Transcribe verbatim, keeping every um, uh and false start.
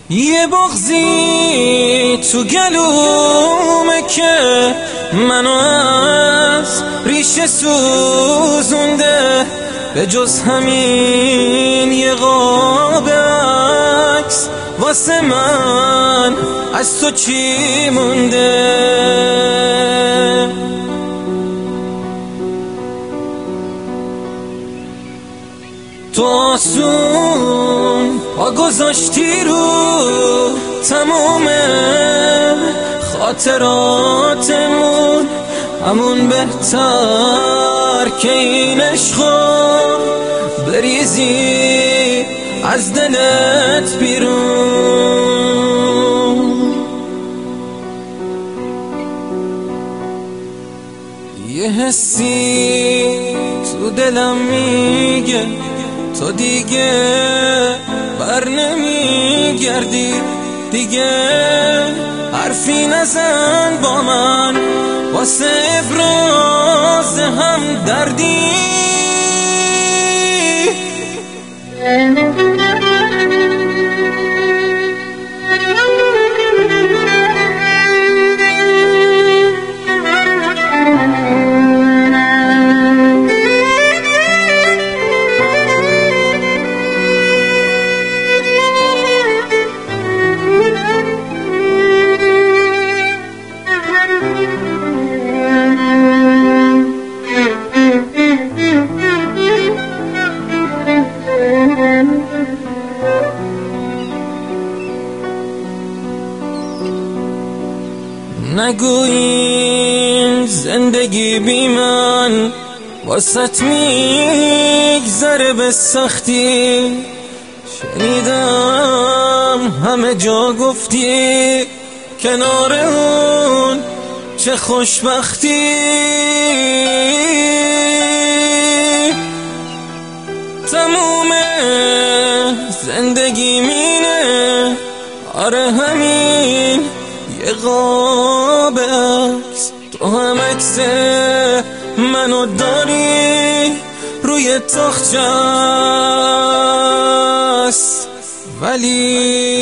یه بغضی تو گلومه که منو از ریشه سوزونده، به جز همین یه قاب عکس واسه من از تو چی مونده؟ تو آسون پا گذاشتی رو تموم خاطراتمون، همون بهتر که این عشقا بریزی از دلت بیرون. یه حسی تو دلم میگه تو دیگه بر نمیگردی، دیگه حرفی نزن با من واسه ابراز هم دردی. نگویین زندگی بی من واسط میگذره به سختی، شنیدم همه جا گفتی کنار اون چه خوشبختی. تموم زندگی مینه، آره همین یه قاب عکس، تو هم عکس منو داری روی تاخچه‌ست، ولی